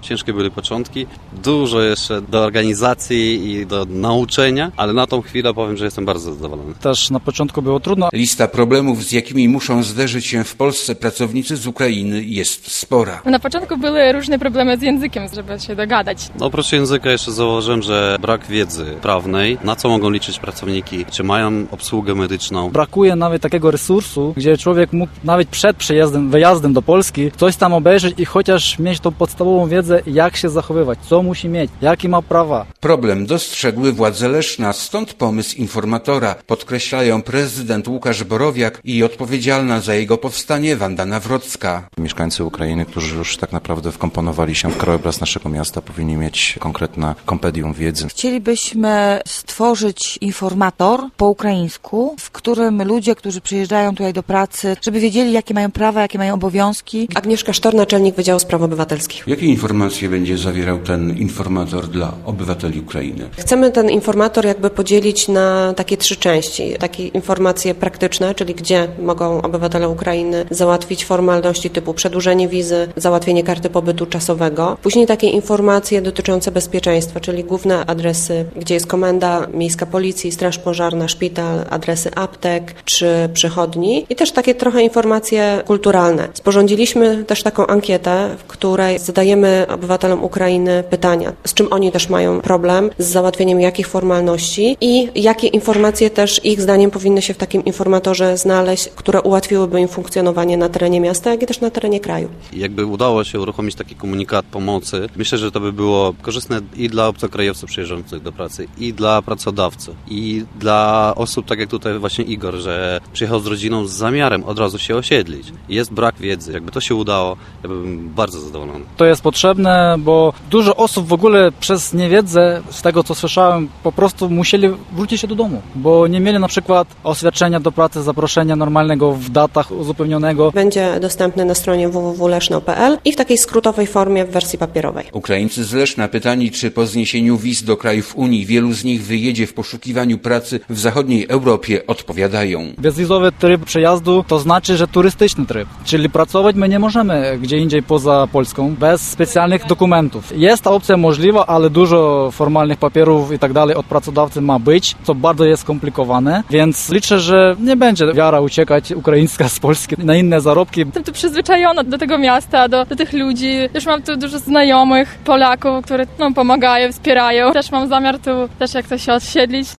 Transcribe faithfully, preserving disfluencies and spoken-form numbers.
ciężkie były początki, dużo jeszcze do organizacji i do nauczenia, ale na tą chwilę powiem, że jestem bardzo zadowolony. Też na początku było trudno. Lista problemów, z jakimi muszą zderzyć się w Polsce pracownicy z Ukrainy, jest spora. Na początku były różne problemy z językiem, żeby się dogadać. No, oprócz języka jeszcze zauważyłem, że brak wiedzy prawnej, na co mogą liczyć pracowniki, czy mają obsługę medyczną. Brakuje nawet takiego resursu, gdzie człowiek mógł nawet przed przyjazdem, wyjazdem do Polski coś tam obejrzeć i chociaż mieć tą podstawową wiedzę, jak się zachowywać, co musi mieć, jakie ma prawa. Problem dostrzegły władze Leszna, stąd pomysł informatora, podkreślają prezydent Łukasz Borowiak i odpowiedzialna za jego powstanie Wanda Nawrocka. Mieszkańcy Ukrainy, którzy już tak naprawdę wkomponowali się w krajobraz naszego miasta, powinni mieć konkretne kompendium wiedzy. Chcielibyśmy stworzyć informator po ukraińsku, w którym ludzie, którzy przyjeżdżają tutaj do pracy, żeby wiedzieli, jakie mają prawa, jakie mają obowiązki. Agnieszka Sztor, naczelnik Wydziału Spraw Obywatelskich. Jakie informacje będzie zawierał ten informator dla obywateli Ukrainy? Chcemy ten informator jakby podzielić na takie trzy części. Takie informacje praktyczne, czyli gdzie mogą obywatele Ukrainy załatwić formalności typu przedłużenie wizy, załatwienie karty pobytu czasowego. Później takie informacje dotyczące bezpieczeństwa, czyli główne adresy, gdzie jest komenda miejska policji, straż pożarna, szpital, adresy aptek czy przychodni i też takie trochę informacje kulturalne. Sporządziliśmy też taką ankietę, w której zadajemy obywatelom Ukrainy pytania, z czym oni też mają problem, z załatwieniem jakich formalności i jakie informacje też ich zdaniem powinny się w takim informatorze znaleźć, które ułatwiłyby im funkcjonowanie na terenie miasta, jak i też na terenie kraju. Jakby udało się uruchomić taki komunikat pomocy, myślę, że to by było korzystne i dla obcokrajowców przyjeżdżających do pracy, i dla pracodawców, i dla osób, tak jak tutaj właśnie Igor, że przyjechał z rodziną z zamiarem od razu się osiedlić. Jest brak wiedzy. Jakby to się udało, ja bym bardzo zadowolony. To jest potrzebne, bo dużo osób w ogóle przez niewiedzę, z tego co słyszałem, po prostu musieli wrócić się do domu, bo nie mieli na przykład oświadczenia do pracy, zaproszenia normalnego w datach uzupełnionego. Będzie dostępny na stronie w w w kropka leszno kropka p l i w takiej skrótowej formie w wersji papierowej. Ukraińcy z Leszna pytani, czy po zniesieniu wiz do krajów Unii wielu z nich wyjedzie w poszukiwaniu pracy w zachodniej Europie, odpowiadają. Bezwizowy tryb przejazdu to znaczy, że turystyczny tryb, czyli pracować my nie możemy gdzie indziej poza Polską bez specjalnych dokumentów. Jest ta opcja możliwa, ale dużo formalnych papierów i tak dalej od pracodawcy ma być, co bardzo jest skomplikowane, więc liczę, że nie będzie wiara uciekać ukraińska z Polski na inne zarobki. Jestem tu przyzwyczajona do tego miasta, do, do tych ludzi. Już mam tu dużo znajomych Polaków, którzy nam pomagają, wspierają. Też mam zamiar tu też jak to się osiedlić.